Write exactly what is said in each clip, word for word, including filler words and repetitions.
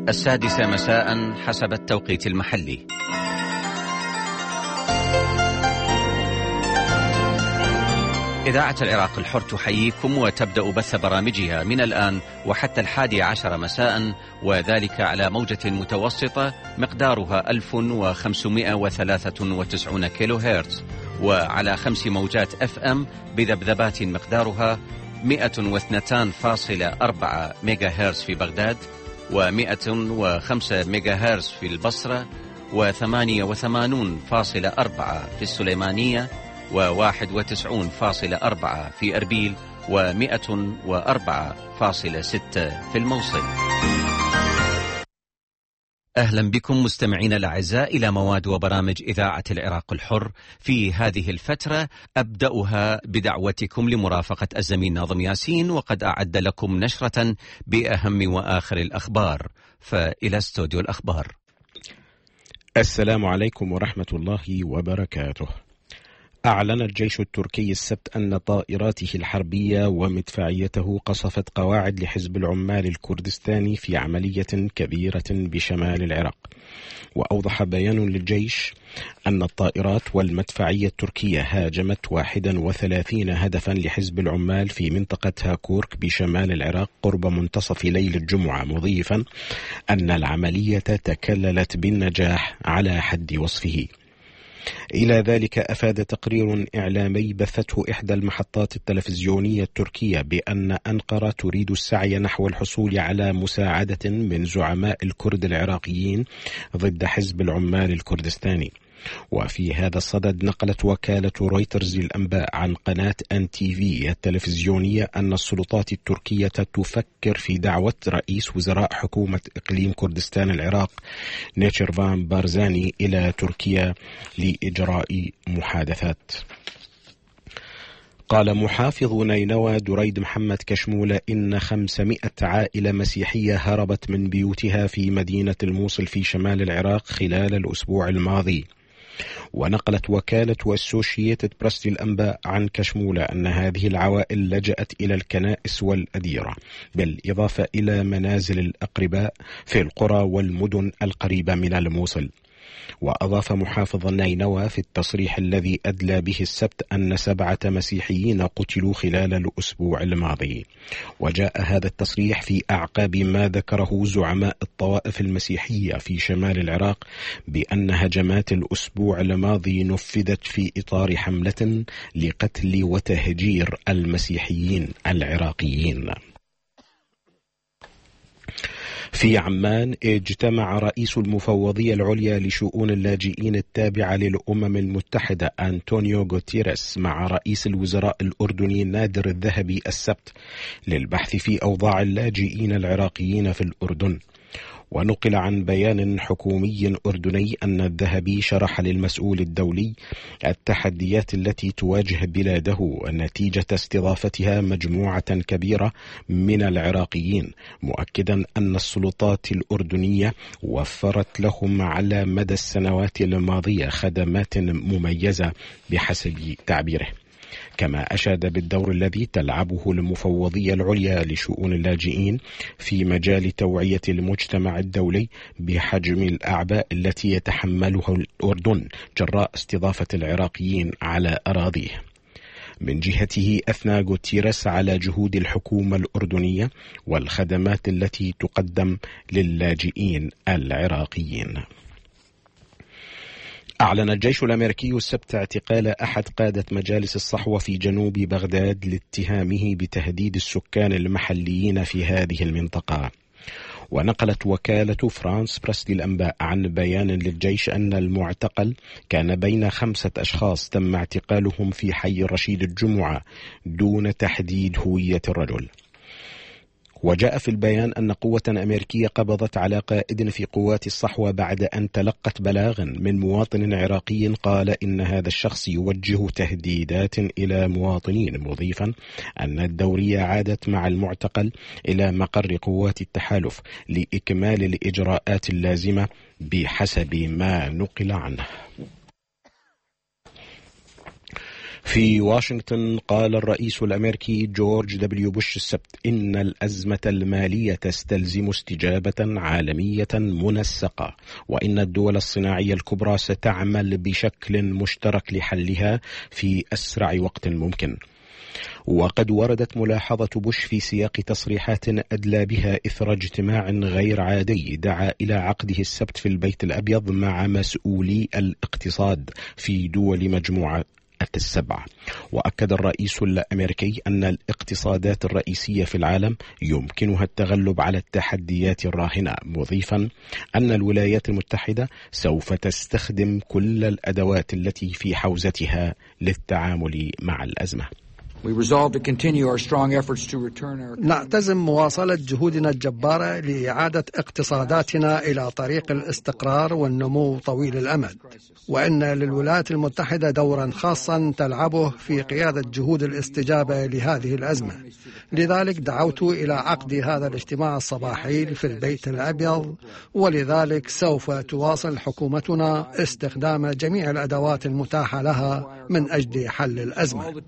السادسة مساء حسب التوقيت المحلي. إذاعة العراق الحر تحييكم وتبدأ بث برامجها من الآن وحتى الحادي عشر مساء، وذلك على موجة متوسطة مقدارها ألف وخمسمائة وثلاثة وتسعين كيلو هرتز، وعلى خمس موجات اف ام بذبذبات مقدارها مئة واثنين فاصلة أربعة ميجا هرتز في بغداد، ومئة وخمسة ميجا هرتز في البصرة، وثمانية وثمانين فاصلة أربعة في السليمانية، وواحد وتسعون فاصلة أربعة في أربيل، ومئة وأربعة فاصلة ستة في الموصل. أهلا بكم مستمعين الأعزاء إلى مواد وبرامج إذاعة العراق الحر في هذه الفترة. أبدأها بدعوتكم لمرافقة الزميل ناظم ياسين، وقد أعد لكم نشرة بأهم وآخر الأخبار، فإلى استوديو الأخبار. السلام عليكم ورحمة الله وبركاته. أعلن الجيش التركي السبت أن طائراته الحربية ومدفعيته قصفت قواعد لحزب العمال الكردستاني في عملية كبيرة بشمال العراق. وأوضح بيان للجيش أن الطائرات والمدفعية التركية هاجمت واحدا وثلاثين هدفا لحزب العمال في منطقة هاكورك بشمال العراق قرب منتصف ليل الجمعة، مضيفا أن العملية تكللت بالنجاح على حد وصفه. إلى ذلك أفاد تقرير إعلامي بثته إحدى المحطات التلفزيونية التركية بأن أنقرة تريد السعي نحو الحصول على مساعدة من زعماء الكرد العراقيين ضد حزب العمال الكردستاني. وفي هذا الصدد نقلت وكالة رويترز الأنباء عن قناة أن تي في التلفزيونية أن السلطات التركية تفكر في دعوة رئيس وزراء حكومة إقليم كردستان العراق نيتشيرفان بارزاني إلى تركيا لإجراء محادثات. قال محافظ نينوى دريد محمد كشمولة إن خمسمائة عائلة مسيحية هربت من بيوتها في مدينة الموصل في شمال العراق خلال الأسبوع الماضي. ونقلت وكالة أسوشيتد بريس الأنباء عن كشمولة أن هذه العوائل لجأت إلى الكنائس والأديرة، بالإضافة إلى منازل الأقرباء في القرى والمدن القريبة من الموصل. وأضاف محافظ نينوى في التصريح الذي أدلى به السبت أن سبعة مسيحيين قتلوا خلال الأسبوع الماضي. وجاء هذا التصريح في أعقاب ما ذكره زعماء الطوائف المسيحية في شمال العراق بأن هجمات الأسبوع الماضي نفذت في إطار حملة لقتل وتهجير المسيحيين العراقيين. في عمان اجتمع رئيس المفوضية العليا لشؤون اللاجئين التابعة للأمم المتحدة أنطونيو غوتيريس مع رئيس الوزراء الأردني نادر الذهبي السبت للبحث في أوضاع اللاجئين العراقيين في الأردن. ونقل عن بيان حكومي أردني أن الذهبي شرح للمسؤول الدولي التحديات التي تواجه بلاده نتيجة استضافتها مجموعة كبيرة من العراقيين، مؤكدا أن السلطات الأردنية وفرت لهم على مدى السنوات الماضية خدمات مميزة بحسب تعبيره. كما أشاد بالدور الذي تلعبه المفوضية العليا لشؤون اللاجئين في مجال توعية المجتمع الدولي بحجم الأعباء التي يتحملها الأردن جراء استضافة العراقيين على أراضيه. من جهته أثنى غوتيريس على جهود الحكومة الأردنية والخدمات التي تقدم للاجئين العراقيين. أعلن الجيش الأمريكي السبت اعتقال أحد قادة مجالس الصحوة في جنوب بغداد لاتهامه بتهديد السكان المحليين في هذه المنطقة. ونقلت وكالة فرانس بريس للأنباء عن بيان للجيش أن المعتقل كان بين خمسة أشخاص تم اعتقالهم في حي رشيد الجمعة دون تحديد هوية الرجل. وجاء في البيان أن قوة أمريكية قبضت على قائد في قوات الصحوة بعد أن تلقت بلاغا من مواطن عراقي قال إن هذا الشخص يوجه تهديدات إلى مواطنين، مضيفا أن الدورية عادت مع المعتقل إلى مقر قوات التحالف لإكمال الإجراءات اللازمة بحسب ما نقل عنه. في واشنطن قال الرئيس الأمريكي جورج دبليو بوش السبت إن الأزمة المالية تستلزم استجابة عالمية منسقة، وإن الدول الصناعية الكبرى ستعمل بشكل مشترك لحلها في أسرع وقت ممكن. وقد وردت ملاحظة بوش في سياق تصريحات أدلى بها إثر اجتماع غير عادي دعا إلى عقده السبت في البيت الأبيض مع مسؤولي الاقتصاد في دول مجموعة السبعة. وأكد الرئيس الأمريكي أن الاقتصادات الرئيسية في العالم يمكنها التغلب على التحديات الراهنة، مضيفا أن الولايات المتحدة سوف تستخدم كل الأدوات التي في حوزتها للتعامل مع الأزمة. نعتزم مواصلة جهودنا الجبارة لإعادة اقتصاداتنا إلى طريق الاستقرار والنمو طويل الأمد، وإن للولايات المتحدة دورا خاصا تلعبه في قيادة جهود الاستجابة لهذه الأزمة. لذلك دعوت إلى عقد هذا الاجتماع الصباحي في البيت الأبيض، ولذلك سوف تواصل حكومتنا استخدام جميع الأدوات المتاحة لها من أجل حل الأزمة.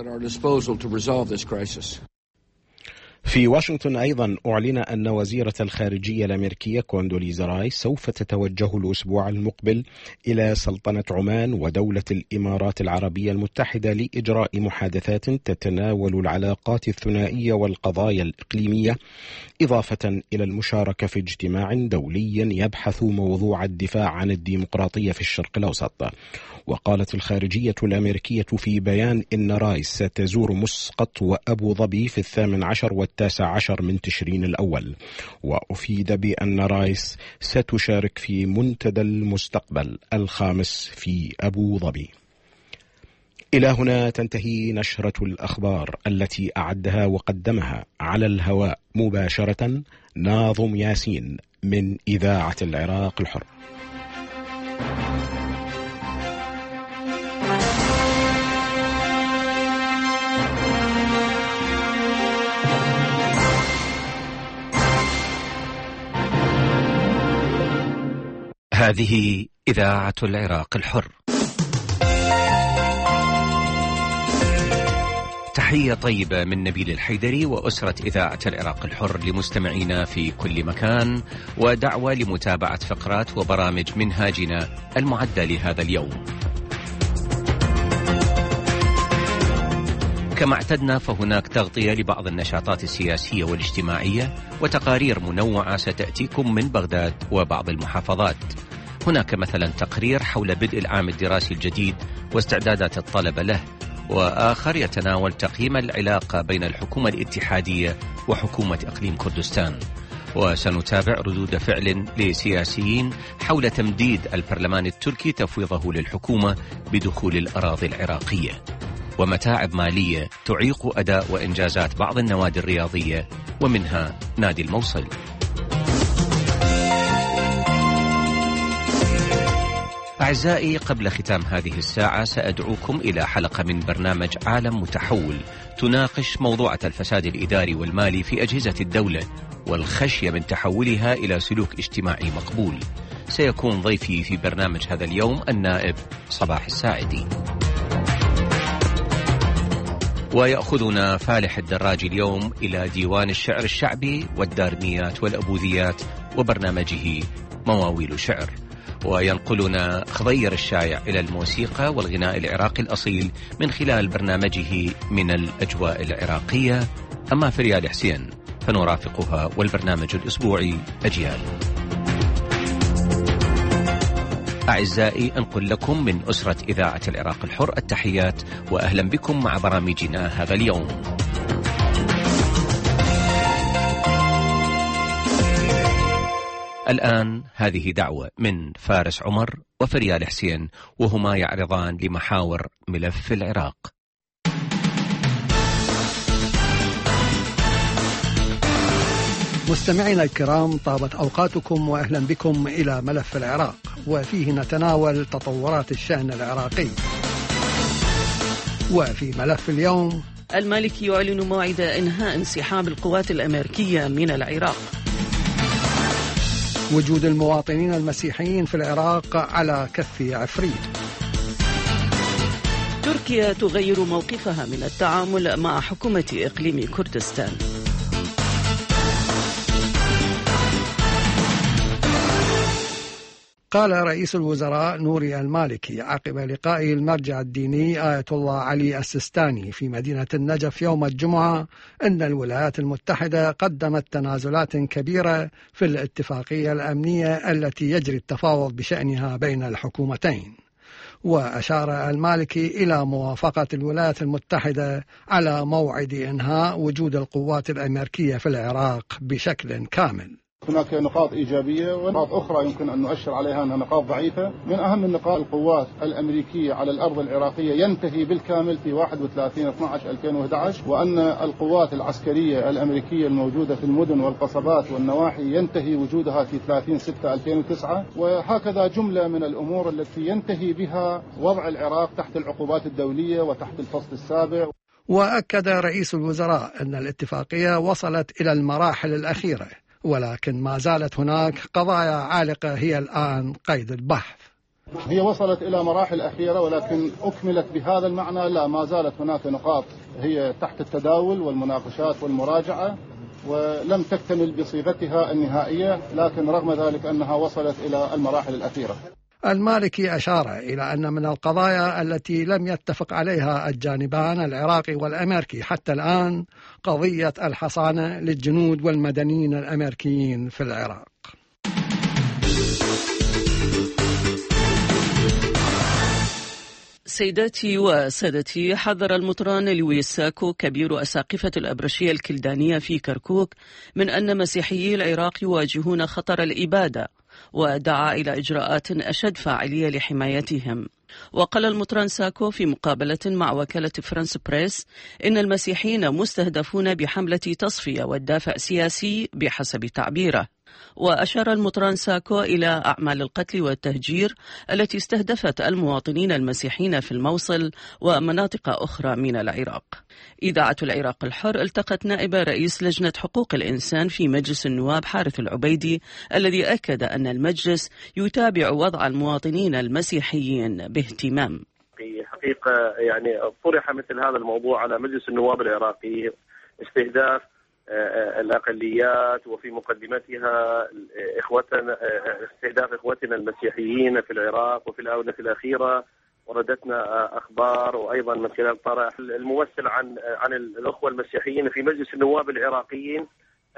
في واشنطن أيضا أعلن أن وزيرة الخارجية الأمريكية كوندوليزا رايس سوف تتوجه الأسبوع المقبل إلى سلطنة عمان ودولة الإمارات العربية المتحدة لإجراء محادثات تتناول العلاقات الثنائية والقضايا الإقليمية، إضافة إلى المشاركة في اجتماع دولي يبحث موضوع الدفاع عن الديمقراطية في الشرق الأوسط. وقالت الخارجية الأمريكية في بيان إن رايس ستزور مسقط وأبو ظبي في الثامن عشر والتاسع عشر من تشرين الأول، وأفيد بأن رايس ستشارك في منتدى المستقبل الخامس في أبو ظبي. إلى هنا تنتهي نشرة الأخبار التي أعدها وقدمها على الهواء مباشرة ناظم ياسين من إذاعة العراق الحر. هذه إذاعة العراق الحر. تحية طيبة من نبيل الحيدري وأسرة إذاعة العراق الحر لمستمعينا في كل مكان، ودعوة لمتابعة فقرات وبرامج منهاجنا المعدة لهذا اليوم. كما اعتدنا فهناك تغطية لبعض النشاطات السياسية والاجتماعية وتقارير منوعة ستأتيكم من بغداد وبعض المحافظات. هناك مثلا تقرير حول بدء العام الدراسي الجديد واستعدادات الطلبة له، وآخر يتناول تقييم العلاقة بين الحكومة الاتحادية وحكومة إقليم كردستان. وسنتابع ردود فعل لسياسيين حول تمديد البرلمان التركي تفويضه للحكومة بدخول الأراضي العراقية، ومتاعب مالية تعيق أداء وإنجازات بعض النوادي الرياضية ومنها نادي الموصل. أعزائي، قبل ختام هذه الساعة سأدعوكم إلى حلقة من برنامج عالم متحول تناقش موضوع الفساد الإداري والمالي في أجهزة الدولة والخشية من تحولها إلى سلوك اجتماعي مقبول. سيكون ضيفي في برنامج هذا اليوم النائب صباح الساعدي. ويأخذنا فالح الدراجي اليوم إلى ديوان الشعر الشعبي والدارميات والأبوذيات وبرنامجه مواويل شعر، وينقلنا خضير الشايع إلى الموسيقى والغناء العراقي الأصيل من خلال برنامجه من الأجواء العراقية. أما فريال حسين فنرافقها والبرنامج الأسبوعي أجيال. أعزائي، أنقل لكم من أسرة إذاعة العراق الحر التحيات وأهلا بكم مع برامجنا هذا اليوم. الآن هذه دعوة من فارس عمر وفريال حسين، وهما يعرضان لمحاور ملف العراق. مستمعينا الكرام، طابت أوقاتكم وأهلا بكم إلى ملف العراق، وفيه نتناول تطورات الشأن العراقي. وفي ملف اليوم، المالكي يعلن موعد إنهاء انسحاب القوات الأمريكية من العراق. وجود المواطنين المسيحيين في العراق على كف عفريت. تركيا تغير موقفها من التعامل مع حكومة إقليم كردستان. قال رئيس الوزراء نوري المالكي عقب لقائه المرجع الديني آية الله علي السيستاني في مدينة النجف يوم الجمعة أن الولايات المتحدة قدمت تنازلات كبيرة في الاتفاقية الأمنية التي يجري التفاوض بشأنها بين الحكومتين. وأشار المالكي إلى موافقة الولايات المتحدة على موعد إنهاء وجود القوات الأمريكية في العراق بشكل كامل. هناك نقاط إيجابية ونقاط أخرى يمكن أن نؤشر عليها أنها نقاط ضعيفة. من أهم النقاط القوات الأمريكية على الأرض العراقية ينتهي بالكامل في واحد وثلاثين اثني عشر ألفين وأحد عشر، وأن القوات العسكرية الأمريكية الموجودة في المدن والقصبات والنواحي ينتهي وجودها في ثلاثين ستة ألفين وتسعة، وهكذا جملة من الأمور التي ينتهي بها وضع العراق تحت العقوبات الدولية وتحت الفصل السابع. وأكد رئيس الوزراء أن الاتفاقية وصلت إلى المراحل الأخيرة، ولكن ما زالت هناك قضايا عالقة هي الآن قيد البحث. هي وصلت إلى مراحل أخيرة ولكن أكملت بهذا المعنى؟ لا، ما زالت هناك نقاط هي تحت التداول والمناقشات والمراجعة ولم تكتمل بصيغتها النهائية، لكن رغم ذلك أنها وصلت إلى المراحل الأخيرة. المالكي أشار إلى أن من القضايا التي لم يتفق عليها الجانبان العراقي والأمريكي حتى الآن قضية الحصانة للجنود والمدنيين الأمريكيين في العراق. سيداتي وسادتي، حذر المطران لويس ساكو كبير أساقفة الأبرشية الكلدانية في كركوك من أن مسيحيي العراق يواجهون خطر الإبادة، ودعا إلى إجراءات أشد فاعلية لحمايتهم. وقال المطران ساكو في مقابلة مع وكالة فرانس بريس إن المسيحيين مستهدفون بحملة تصفية والدافع سياسي بحسب تعبيره. وأشار المطران ساكو إلى أعمال القتل والتهجير التي استهدفت المواطنين المسيحيين في الموصل ومناطق أخرى من العراق. إذاعة العراق الحر التقت نائب رئيس لجنة حقوق الإنسان في مجلس النواب حارث العبيدي، الذي أكد أن المجلس يتابع وضع المواطنين المسيحيين باهتمام. في حقيقة يعني طرح مثل هذا الموضوع على مجلس النواب العراقي، استهداف الأقليات وفي مقدمتها إخوتنا، استهداف إخوتنا المسيحيين في العراق. وفي الآونة الأخيرة وردتنا أخبار وأيضا من خلال طرح الممثل عن عن الأخوة المسيحيين في مجلس النواب العراقيين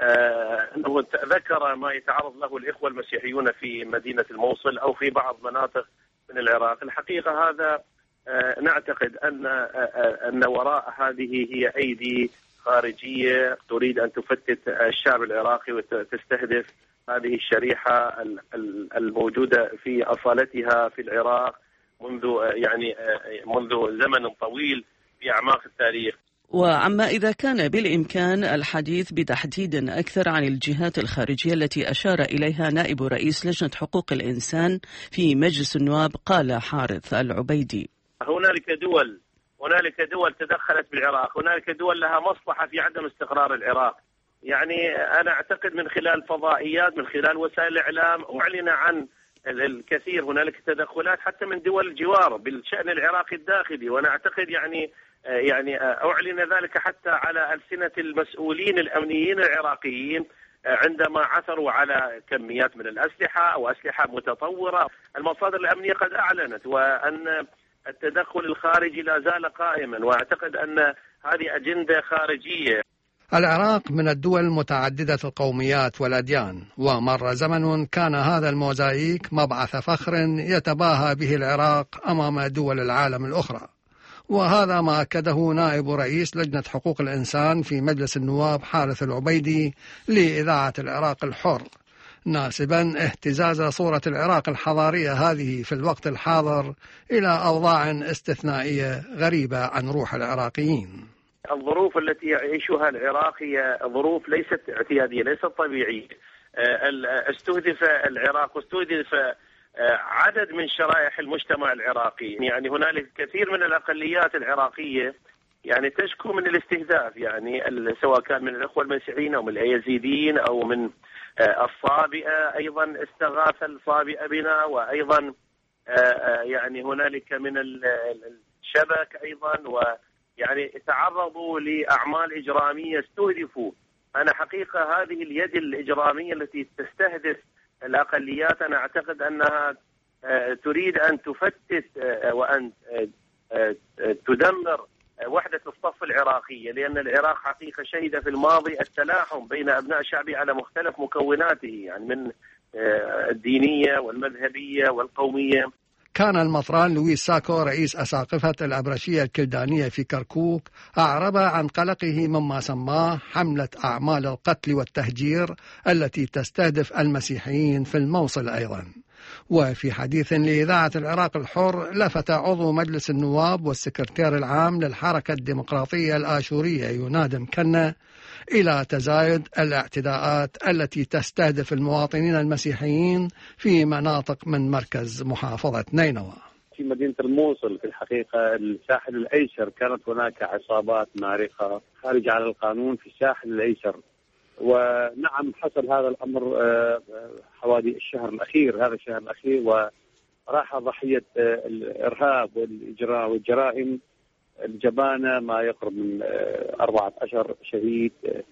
أنه ذكر ما يتعرض له الإخوة المسيحيون في مدينة الموصل أو في بعض مناطق من العراق. الحقيقة هذا نعتقد أن أن وراء هذه هي أيدي خارجية تريد أن تفتت الشعب العراقي وتستهدف هذه الشريحة الموجودة في أصالتها في العراق منذ يعني منذ زمن طويل في أعماق التاريخ. وعما إذا كان بالإمكان الحديث بتحديد أكثر عن الجهات الخارجية التي أشار إليها نائب رئيس لجنة حقوق الإنسان في مجلس النواب، قال حارث العبيدي: هنالك دول هنالك دول تدخلت بالعراق، هنالك دول لها مصلحة في عدم استقرار العراق. يعني أنا أعتقد من خلال فضائيات، من خلال وسائل الإعلام أعلن عن الكثير. هنالك تدخلات حتى من دول الجوار بالشأن العراقي الداخلي، وأنا أعتقد يعني يعني أعلن ذلك حتى على ألسنة المسؤولين الأمنيين العراقيين عندما عثروا على كميات من الأسلحة أو أسلحة متطورة. المصادر الأمنية قد أعلنت، وأن التدخل الخارجي لا زال قائما، وأعتقد أن هذه أجندة خارجية. العراق من الدول متعددة القوميات والأديان، ومر زمن كان هذا الموزايك مبعث فخر يتباهى به العراق أمام دول العالم الأخرى. وهذا ما أكده نائب رئيس لجنة حقوق الإنسان في مجلس النواب حارث العبيدي لإذاعة العراق الحر، ناسبا اهتزاز صورة العراق الحضارية هذه في الوقت الحاضر إلى أوضاع استثنائية غريبة عن روح العراقيين. الظروف التي يعيشها العراق هي ظروف ليست اعتيادية، ليست طبيعية. استهدف العراق واستهدف عدد من شرائح المجتمع العراقي. يعني هنالك كثير من الأقليات العراقية يعني تشكو من الاستهداف، يعني سواء كان من الأخوة المسيحيين أو من اليزيديين أو من الصابئة. أيضا استغاث الصابئة بنا، وأيضا يعني هنالك من شبك أيضا، ويعني تعرضوا لأعمال إجرامية، استهدفوا. أنا حقيقة هذه اليد الإجرامية التي تستهدف الأقليات أنا أعتقد أنها تريد أن تفتت وأن تدمر وحدة الصف العراقية، لأن العراق حقيقة شهد في الماضي التلاحم بين أبناء شعبه على مختلف مكوناته، يعني من الدينية والمذهبية والقومية. كان المطران لويس ساكو رئيس أساقفة الأبرشية الكلدانية في كركوك أعرب عن قلقه مما سماه حملة أعمال القتل والتهجير التي تستهدف المسيحيين في الموصل أيضا. وفي حديث لإذاعة العراق الحر لفت عضو مجلس النواب والسكرتير العام للحركة الديمقراطية الآشورية يونادم كنا إلى تزايد الاعتداءات التي تستهدف المواطنين المسيحيين في مناطق من مركز محافظة نينوى. في مدينة الموصل في الحقيقة الساحل الأيسر كانت هناك عصابات مارقة خارجة على القانون في الساحل الأيسر، ونعم حصل هذا الأمر حوالي الشهر الأخير هذا الشهر الأخير وراح ضحية الإرهاب والإجراء والجرائم الجبانة ما يقرب من أربعة عشر شهيد،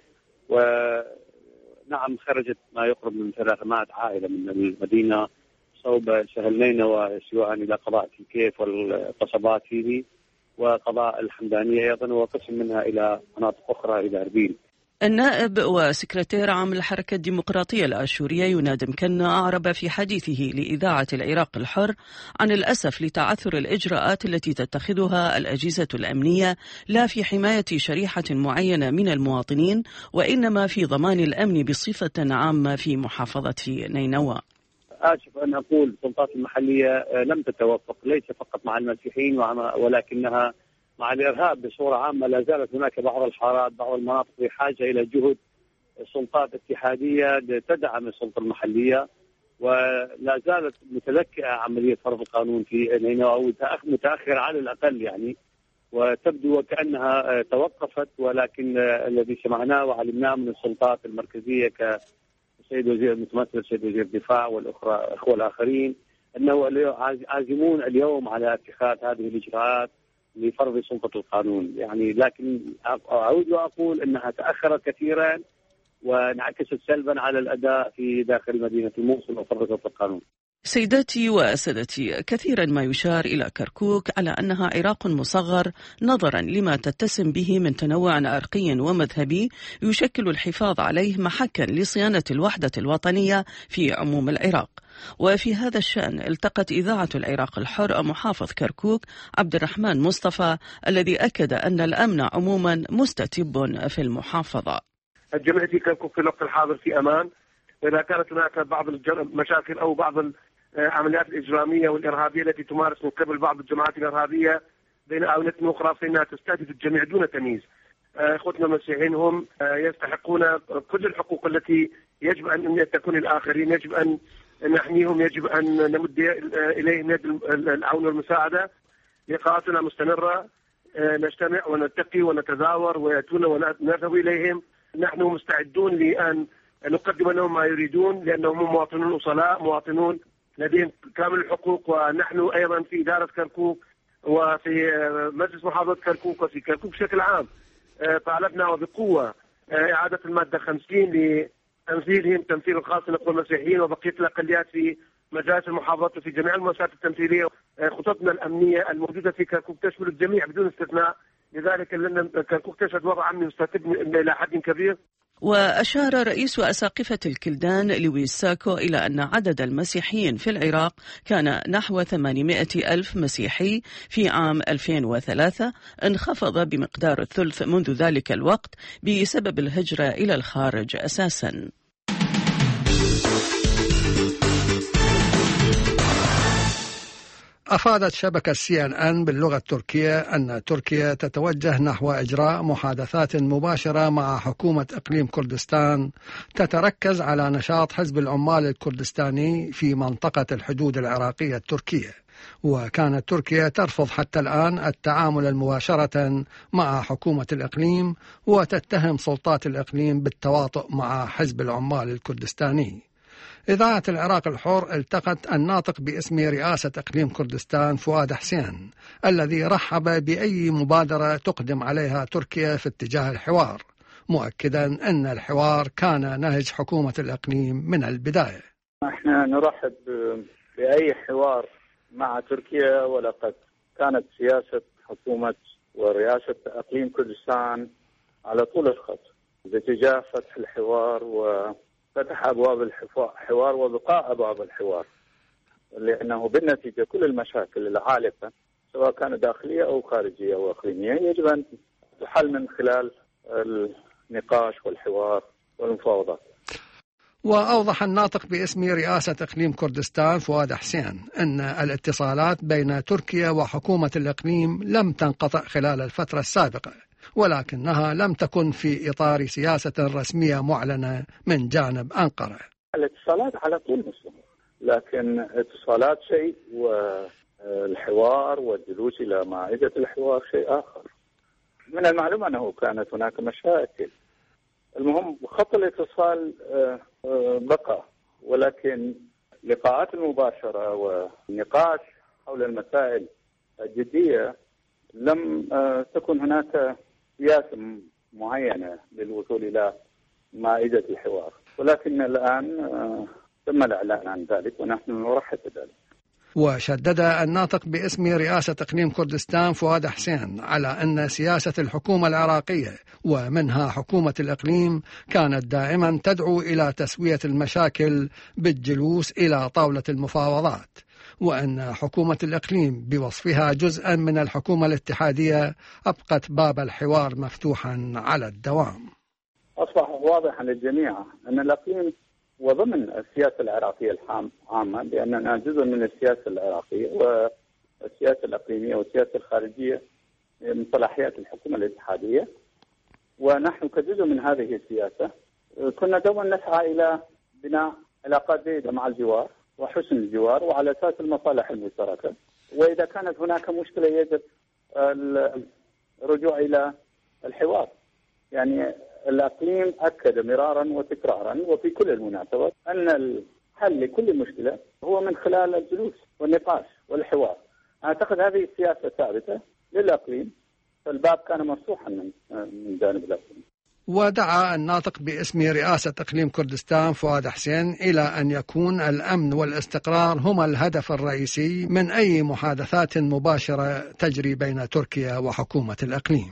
ونعم خرجت ما يقرب من ثلاثمائة عائلة من المدينة صوب سهل نينوى سواء إلى قضاء الكيف والقصبات فيه وقضاء الحمدانية أيضا، وقسم منها إلى مناطق أخرى إلى أربيل. النائب وسكرتير عام الحركة الديمقراطية الآشورية يونادم كنا أعرب في حديثه لإذاعة العراق الحر عن الأسف لتعثر الإجراءات التي تتخذها الأجهزة الأمنية لا في حماية شريحة معينة من المواطنين وإنما في ضمان الأمن بصفة عامة في محافظة نينوى. آسف أن أقول السلطات المحلية لم تتوفق ليس فقط مع المسيحيين ولكنها مع الإرهاب بصورة عامة. لا زالت هناك بعض الحارات بعض المناطق بحاجة إلى جهد سلطات اتحادية تدعم السلطة المحلية، ولا زالت متلكئة عملية فرض القانون في نينوى أو متأخر على الأقل يعني، وتبدو وكأنها توقفت. ولكن الذي سمعناه وعلمناه من السلطات المركزية كسيد وزير متمثل سيد وزير الدفاع والأخرى أخوة الآخرين أنه عازمون اليوم على اتخاذ هذه الإجراءات لفرض سلطة القانون يعني، لكن أعود وأقول أنها تأخرت كثيرا وانعكست سلبا على الأداء في داخل مدينة الموصل وفرض سلطة القانون. سيداتي وسادتي، كثيرا ما يشار إلى كركوك على أنها عراق مصغر نظرا لما تتسم به من تنوع عرقي ومذهبي يشكل الحفاظ عليه محكا لصيانة الوحدة الوطنية في عموم العراق. وفي هذا الشأن التقت إذاعة العراق الحر محافظ كركوك عبد الرحمن مصطفى الذي أكد أن الأمن عموما مستتب في المحافظة. الجميع في كركوك في الوقت الحاضر في أمان، وإذا كانت هناك بعض المشاكل أو بعض العمليات الإجرامية والإرهابية التي تمارس من قبل بعض الجماعات الإرهابية بين آونة أخرى فإنها تستهدف الجميع دون تمييز. إخوتنا المسيحيين هم يستحقون كل الحقوق التي يجب أن تكون الآخرين، يجب أن نحميهم، يجب أن نمد إليهم يد العون والمساعدة. لقاءاتنا مستمرة، نجتمع ونلتقي ونتزاور ويأتون ونذهب إليهم. نحن مستعدون لأن نقدم لهم ما يريدون لأنهم مواطنون أصلاء، مواطنون لديهم كامل الحقوق. ونحن أيضا في إدارة كركوك وفي مجلس محافظة كركوك وفي كركوك بشكل عام طالبنا وبقوة إعادة المادة خمسين لتمثيلهم تمثيل الخاص للأخوة المسيحيين وبقية الأقليات في مجالس المحافظات وفي جميع المؤسسات التمثيلية. خططنا الأمنية الموجودة في كركوك تشمل الجميع بدون استثناء، لذلك لأن كركوك تشهد وضع أمني مستتب إلى حد كبير. وأشار رئيس أساقفة الكلدان لويس ساكو إلى أن عدد المسيحيين في العراق كان نحو ثمانمائة ألف مسيحي في عام ألفين وثلاثة، انخفض بمقدار الثلث منذ ذلك الوقت بسبب الهجرة إلى الخارج أساساً. أفادت شبكة سي إن إن باللغة التركية أن تركيا تتوجه نحو إجراء محادثات مباشرة مع حكومة إقليم كردستان تتركز على نشاط حزب العمال الكردستاني في منطقة الحدود العراقية التركية. وكانت تركيا ترفض حتى الآن التعامل مباشرة مع حكومة الإقليم وتتهم سلطات الإقليم بالتواطؤ مع حزب العمال الكردستاني. إذاعة العراق الحر التقت الناطق باسم رئاسة إقليم كردستان فؤاد حسين الذي رحب بأي مبادرة تقدم عليها تركيا في اتجاه الحوار، مؤكدا أن الحوار كان نهج حكومة الإقليم من البداية. احنا نرحب بأي حوار مع تركيا، ولقد كانت سياسة حكومة ورئاسة إقليم كردستان على طول الخط باتجاه فتح الحوار وفتح أبواب الحوار وبقاء أبواب الحوار، لأنه بالنتيجة كل المشاكل العالقة سواء كانت داخلية أو خارجية أو إقليمية يجب أن تحل من خلال النقاش والحوار والمفاوضات. وأوضح الناطق باسم رئاسة إقليم كردستان فؤاد حسين أن الاتصالات بين تركيا وحكومة الإقليم لم تنقطع خلال الفترة السابقة، ولكنها لم تكن في إطار سياسة رسمية معلنة من جانب أنقرة. الاتصالات على طول مستمرة، لكن اتصالات شيء والحوار والجلوس إلى مائدة الحوار شيء آخر. من المعلوم أنه كانت هناك مشاكل، المهم خط الاتصال بقى، ولكن اللقاءات المباشرة والنقاش حول المسائل الجدية لم تكن هناك سياسة معينة للوصول إلى مائدة الحوار، ولكن الآن تم الإعلان عن ذلك ونحن نرحب بذلك. وشدد الناطق باسم رئاسة إقليم كردستان فؤاد حسين على أن سياسة الحكومة العراقية ومنها حكومة الإقليم كانت دائما تدعو إلى تسوية المشاكل بالجلوس إلى طاولة المفاوضات، وأن حكومة الإقليم بوصفها جزءا من الحكومة الاتحادية أبقت باب الحوار مفتوحا على الدوام. أصبح واضحا للجميع أن الإقليم وضمن السياسة العراقية العامة، لأننا جزء من السياسة العراقية والسياسة الإقليمية والسياسة الخارجية من صلاحيات الحكومة الاتحادية، ونحن كجزء من هذه السياسة كنا دوما نسعى إلى بناء علاقات جيدة مع الجوار وحسن الجوار وعلى أساس المصالح المشتركة، وإذا كانت هناك مشكلة يجب الرجوع إلى الحوار. يعني الإقليم أكد مرارا وتكرارا وفي كل المناسبات أن الحل لكل مشكلة هو من خلال الجلوس والنقاش والحوار. أعتقد هذه السياسة ثابتة للإقليم، فالباب كان مفتوحا من من جانب الإقليم. ودعا الناطق باسم رئاسة إقليم كردستان فؤاد حسين إلى أن يكون الأمن والاستقرار هما الهدف الرئيسي من أي محادثات مباشرة تجري بين تركيا وحكومة الإقليم.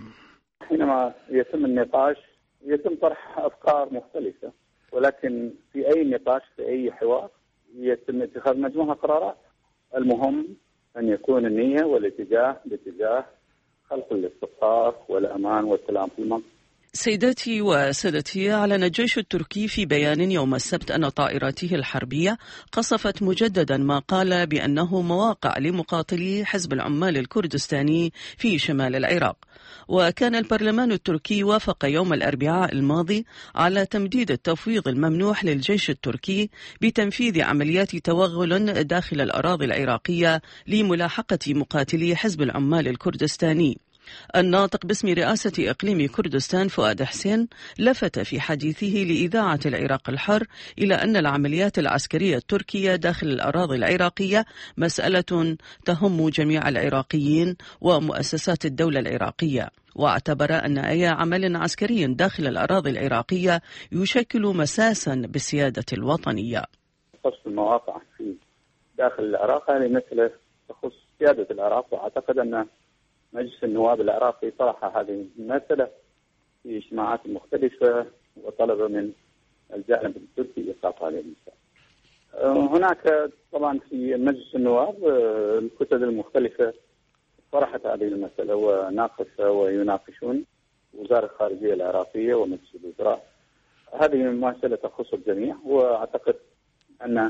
حينما يتم النقاش يتم طرح أفكار مختلفة، ولكن في أي نقاش في أي حوار يتم اتخاذ مجموعة قرارات. المهم أن يكون النية والاتجاه باتجاه خلق الاستقرار والأمان والسلام في المنطقة. سيداتي وسادتي، أعلن الجيش التركي في بيان يوم السبت أن طائراته الحربية قصفت مجددا ما قال بأنه مواقع لمقاتلي حزب العمال الكردستاني في شمال العراق. وكان البرلمان التركي وافق يوم الأربعاء الماضي على تمديد التفويض الممنوح للجيش التركي بتنفيذ عمليات توغل داخل الأراضي العراقية لملاحقة مقاتلي حزب العمال الكردستاني. الناطق باسم رئاسة إقليم كردستان فؤاد حسين لفت في حديثه لإذاعة العراق الحر إلى أن العمليات العسكرية التركية داخل الأراضي العراقية مسألة تهم جميع العراقيين ومؤسسات الدولة العراقية، واعتبر أن أي عمل عسكري داخل الأراضي العراقية يشكل مساسا بالسيادة الوطنية. خص المواقع في داخل العراق هذه مسألة تخص سيادة العراق، وأعتقد أن مجلس النواب العراقي طرح هذه المسألة في اجتماعات مختلفة وطلب من الجانب التركي إيقاف هذه المسألة. هناك طبعا في مجلس النواب الكتل المختلفة طرحت هذه المسألة وناقش ويناقشون وزارة الخارجية العراقية ومجلس الوزراء. هذه المسألة تخص الجميع، وأعتقد أن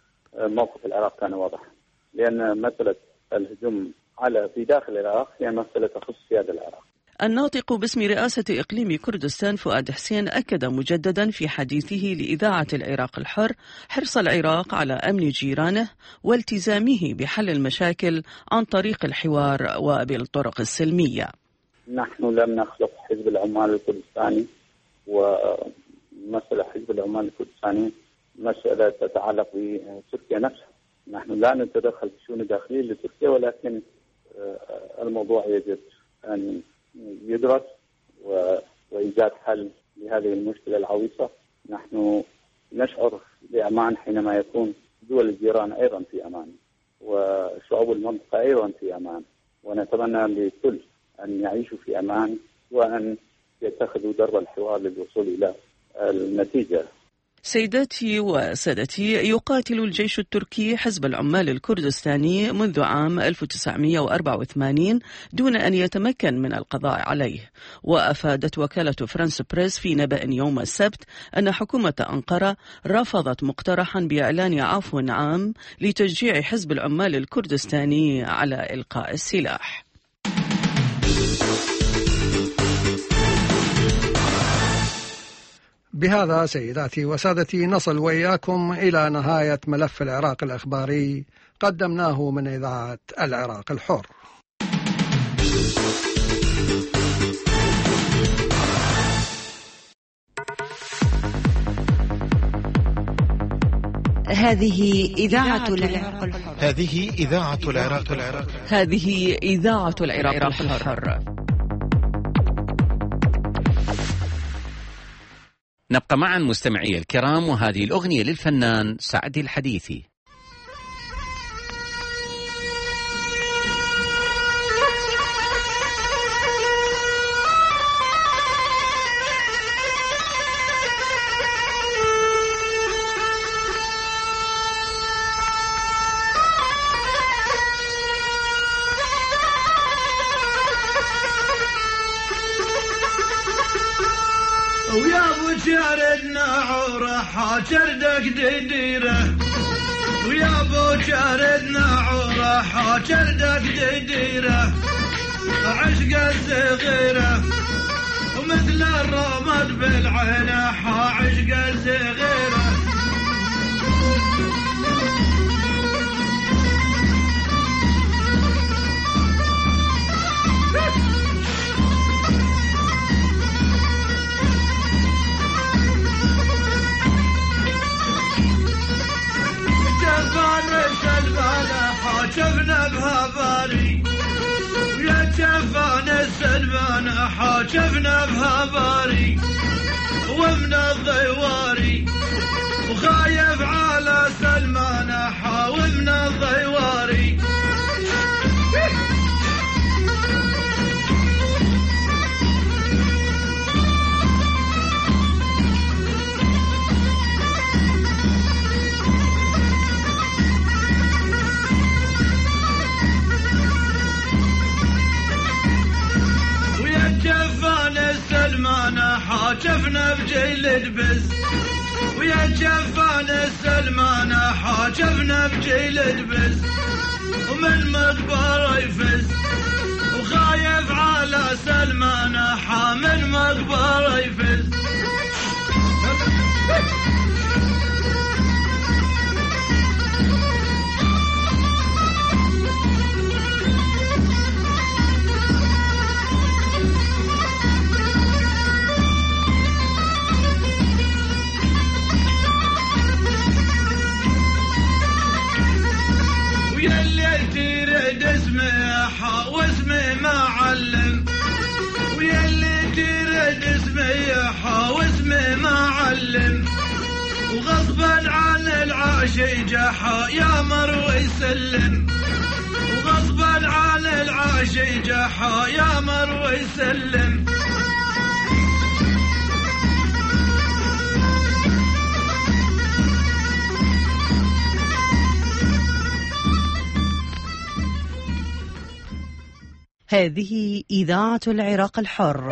موقف العراق كان واضح، لأن مسألة الهجوم على في داخل العراق هي مسألة تخص سيادة العراق. الناطق باسم رئاسة إقليم كردستان فؤاد حسين أكد مجددا في حديثه لإذاعة العراق الحر حرص العراق على أمن جيرانه والتزامه بحل المشاكل عن طريق الحوار وبالطرق السلمية. نحن لم نخلق حزب العمال الكردستاني، ومثل حزب العمال الكردستاني مسألة تتعلق بتركيا نفسها. نحن لا نتدخل في الشؤون الداخلية لتركيا، ولكن الموضوع يجب أن يدرس وإيجاد حل لهذه المشكلة العويصة. نحن نشعر بأمان حينما يكون دول الجيران أيضا في أمان، وشعوب المنطقة أيضا في أمان، ونتمنى للكل أن يعيشوا في أمان وأن يتخذوا درب الحوار للوصول إلى النتيجة. سيداتي وسادتي، يقاتل الجيش التركي حزب العمال الكردستاني منذ عام ألف وتسعمئة وأربعة وثمانين دون أن يتمكن من القضاء عليه. وأفادت وكالة فرانس بريس في نبأ يوم السبت أن حكومة أنقرة رفضت مقترحا بإعلان عفو عام لتشجيع حزب العمال الكردستاني على إلقاء السلاح. بهذا سيداتي وسادتي نصل وإياكم إلى نهاية ملف العراق الإخباري قدمناه من إذاعة العراق الحر. هذه إذاعة العراق الحر. هذه إذاعة العراق الحر. هذه إذاعة العراق الحر. نبقى معا مستمعي الكرام، وهذه الأغنية للفنان سعد الحديثي. جاردنا عوره حاجر دك ديره، ويا ابو جاردنا عوره حاجر دك ديره، عشق الصغيره ومثل الرماد بالعين عشق الصغيره. حاجبنا بها باري، ويا جفان السلمان حاجبنا بها باري، ومن الضيواري وخايف على سلمان حاول من الضيواري. حاجفنا بجيل دبس، ويا جفان السلمان حاجفنا بجيل دبس، ومن مقبره يفز وخايف على سلمان حامل مقبره يفز. واسمي معلم، ويلي تريد اسمي واسمي معلم، وغصبا عن العاشي جحا يا مروي سلم، وغصبا عن العاشي جحا يا مروي سلم. هذه إذاعة العراق الحر.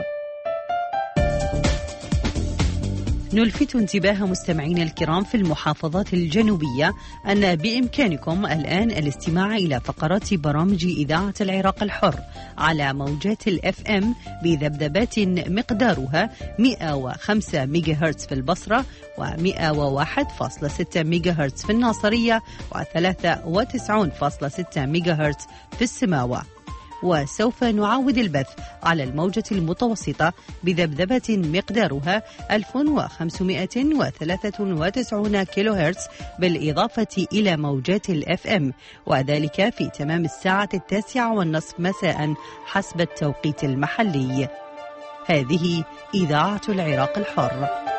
نلفت انتباه مستمعينا الكرام في المحافظات الجنوبية أن بإمكانكم الآن الاستماع إلى فقرات برامج إذاعة العراق الحر على موجات الإف إم بذبذبات مقدارها مئة وخمسة ميجا هرتز في البصرة ومئة وواحد فاصلة ستة ميجا هرتز في الناصرية وثلاثة وتسعين فاصلة ستة ميجا هرتز في السماوة. وسوف نعاود البث على الموجة المتوسطة بذبذبة مقدارها ألف وخمسمائة وثلاثة وتسعين كيلو هرتز بالإضافة إلى موجات الأف أم، وذلك في تمام الساعة التاسعة والنصف مساء حسب التوقيت المحلي. هذه إذاعة العراق الحر.